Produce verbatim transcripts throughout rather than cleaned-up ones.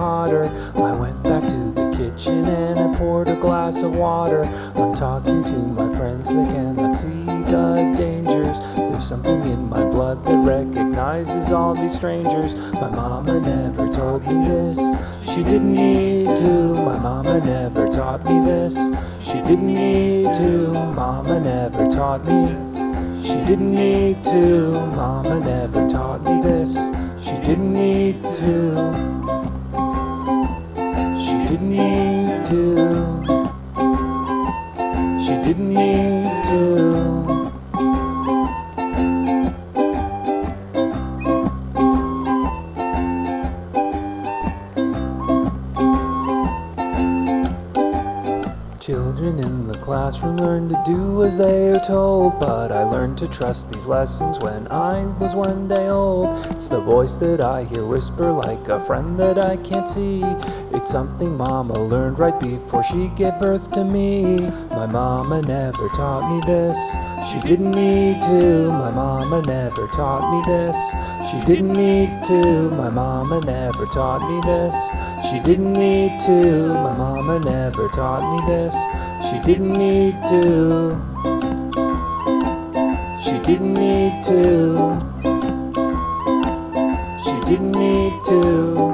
hotter. I went back to the kitchen and I poured a glass of water. I'm talking to my friends that cannot see the dangers. There's something in my blood that recognizes all these strangers. My mama never told me this. She didn't need to. My mama never taught me this. She didn't need to. Mama never taught me. She didn't need to. Mama never taught me this. She didn't need to. She didn't need to. She didn't need to. Children in the classroom learn to do as they are told, but I learned to trust these lessons when I was one day old. It's the voice that I hear whisper like a friend that I can't see. It's something Mama learned right before she gave birth to me. My mama never taught me this. She didn't need to. My mama never taught me this. She didn't need to. My mama never taught me this. She didn't need to. My mama never taught me this. She didn't need to. She didn't need to. She didn't need to.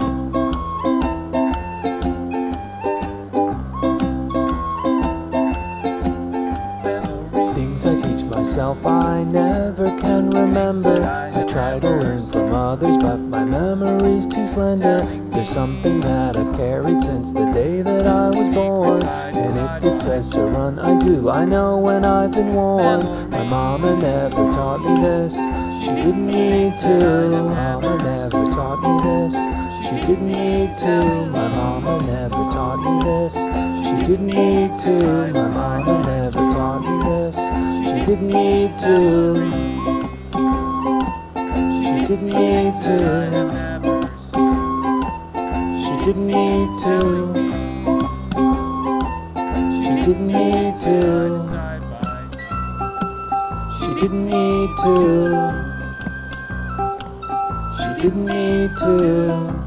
Things I teach myself I never can remember. I try to learn from others, but my memory's too slender. There's something that I've carried since the day that I was born, and if it says to run, I do. I know when I've been warned. My mama never taught me this. She didn't need to. Mama never taught me this. She didn't need to. My mama never taught me this. She didn't need to. My mama never taught me this. She didn't need to. She didn't need to. She didn't need to. She didn't need to. She didn't need to. She didn't need to.